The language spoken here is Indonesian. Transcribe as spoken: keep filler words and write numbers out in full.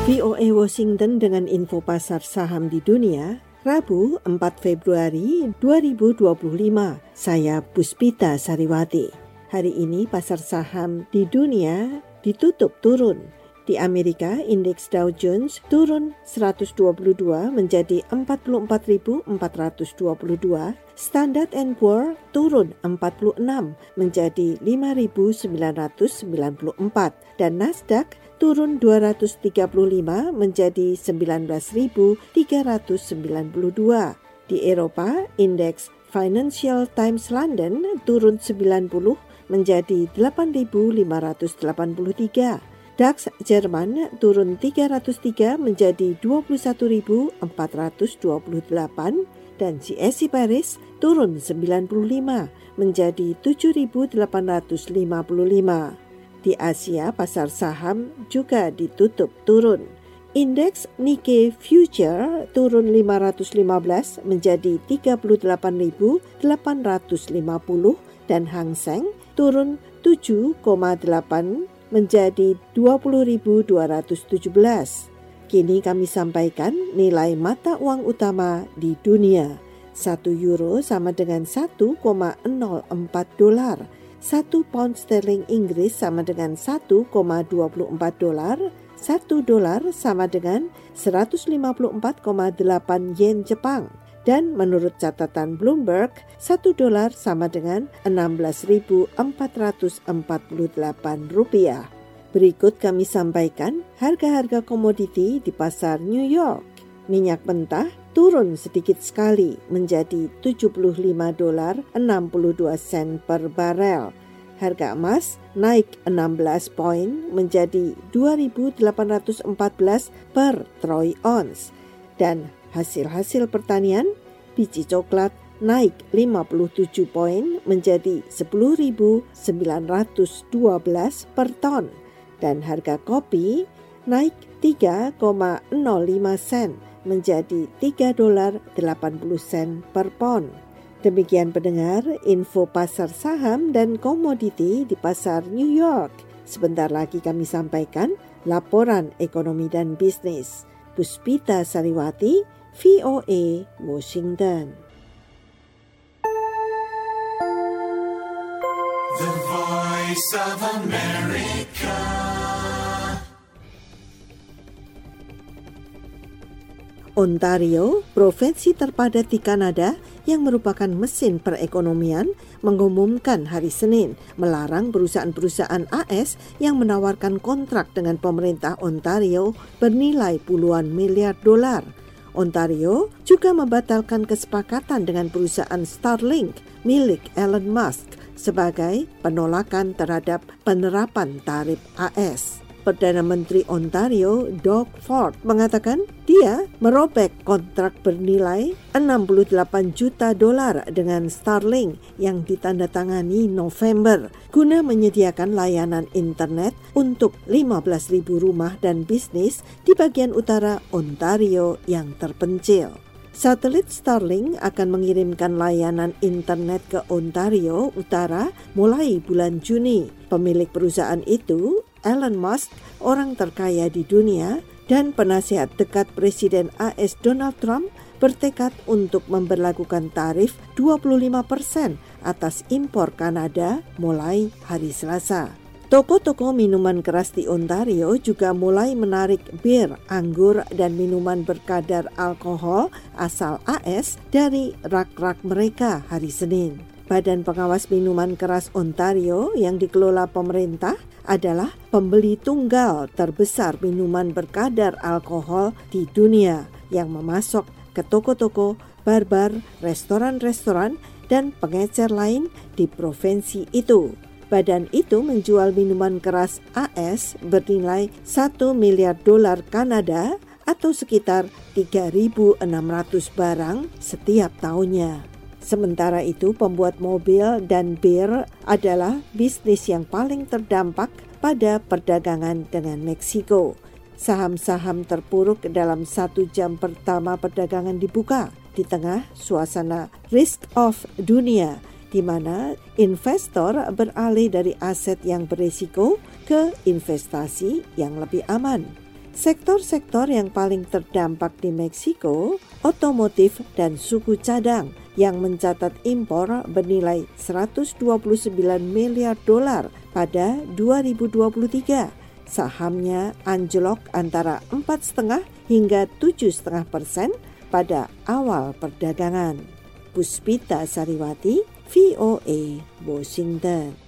V O A Washington dengan info pasar saham di dunia, Rabu empat Februari dua ribu dua puluh lima. Saya Puspita Sariwati. Hari ini pasar saham di dunia ditutup turun. Di Amerika, indeks Dow Jones turun seratus dua puluh dua menjadi empat puluh empat ribu empat ratus dua puluh dua. Standard and Poor turun empat puluh enam menjadi lima ribu sembilan ratus sembilan puluh empat. Dan Nasdaq turun dua ratus tiga puluh lima menjadi sembilan belas ribu tiga ratus sembilan puluh dua. Di Eropa, indeks Financial Times London turun sembilan puluh menjadi delapan ribu lima ratus delapan puluh tiga. DAX Jerman turun tiga ratus tiga menjadi dua puluh satu ribu empat ratus dua puluh delapan dan C A C Paris turun sembilan puluh lima menjadi tujuh ribu delapan ratus lima puluh lima. Di Asia, pasar saham juga ditutup turun. Indeks Nikkei Future turun lima ratus lima belas menjadi tiga puluh delapan ribu delapan ratus lima puluh dan Hang Seng turun tujuh koma delapan menjadi dua puluh ribu dua ratus tujuh belas. Kini kami sampaikan nilai mata uang utama di dunia. Satu euro sama dengan satu koma nol empat dolar. Satu pound sterling Inggris sama dengan satu koma dua empat dolar. Satu dolar sama dengan seratus lima puluh empat koma delapan yen Jepang. Dan menurut catatan Bloomberg, satu dolar sama dengan enam belas ribu empat ratus empat puluh delapan rupiah. Berikut kami sampaikan harga-harga komoditi di pasar New York. Minyak mentah turun sedikit sekali menjadi tujuh puluh lima dolar enam puluh dua sen per barel. Harga emas naik enam belas poin menjadi dua ribu delapan ratus empat belas per troy ounce. Dan hasil-hasil pertanian, biji coklat naik lima puluh tujuh poin menjadi sepuluh ribu sembilan ratus dua belas per ton. Dan harga kopi naik tiga koma nol lima sen menjadi tiga dolar delapan puluh sen per pon. Demikian pendengar info pasar saham dan komoditi di pasar New York. Sebentar lagi kami sampaikan laporan ekonomi dan bisnis. Puspita Sariwati, V O A Washington. The Voice of America. Ontario, provinsi terpadat di Kanada yang merupakan mesin perekonomian, mengumumkan hari Senin melarang perusahaan-perusahaan A S yang menawarkan kontrak dengan pemerintah Ontario bernilai puluhan miliar dolar. Ontario juga membatalkan kesepakatan dengan perusahaan Starlink milik Elon Musk sebagai penolakan terhadap penerapan tarif A S. Perdana Menteri Ontario, Doug Ford, mengatakan dia merobek kontrak bernilai enam puluh delapan juta dolar dengan Starlink yang ditandatangani November guna menyediakan layanan internet untuk lima belas ribu rumah dan bisnis di bagian utara Ontario yang terpencil. Satelit Starlink akan mengirimkan layanan internet ke Ontario Utara mulai bulan Juni. Pemilik perusahaan itu, Elon Musk, orang terkaya di dunia, dan penasihat dekat Presiden A S Donald Trump bertekad untuk memberlakukan tarif dua puluh lima persen atas impor Kanada mulai hari Selasa. Toko-toko minuman keras di Ontario juga mulai menarik bir, anggur, dan minuman berkadar alkohol asal A S dari rak-rak mereka hari Senin. Badan Pengawas Minuman Keras Ontario yang dikelola pemerintah adalah pembeli tunggal terbesar minuman berkadar alkohol di dunia yang memasok ke toko-toko, bar-bar, restoran-restoran, dan pengecer lain di provinsi itu. Badan itu menjual minuman keras A S bernilai satu miliar dolar Kanada atau sekitar tiga ribu enam ratus barang setiap tahunnya. Sementara itu, pembuat mobil dan bir adalah bisnis yang paling terdampak pada perdagangan dengan Meksiko. Saham-saham terpuruk dalam satu jam pertama perdagangan dibuka di tengah suasana risk off dunia, di mana investor beralih dari aset yang berisiko ke investasi yang lebih aman. Sektor-sektor yang paling terdampak di Meksiko, otomotif dan suku cadang yang mencatat impor bernilai seratus dua puluh sembilan miliar dolar pada dua ribu dua puluh tiga. Sahamnya anjlok antara empat koma lima hingga tujuh koma lima persen pada awal perdagangan. Puspita Sariwati, V O A, Washington.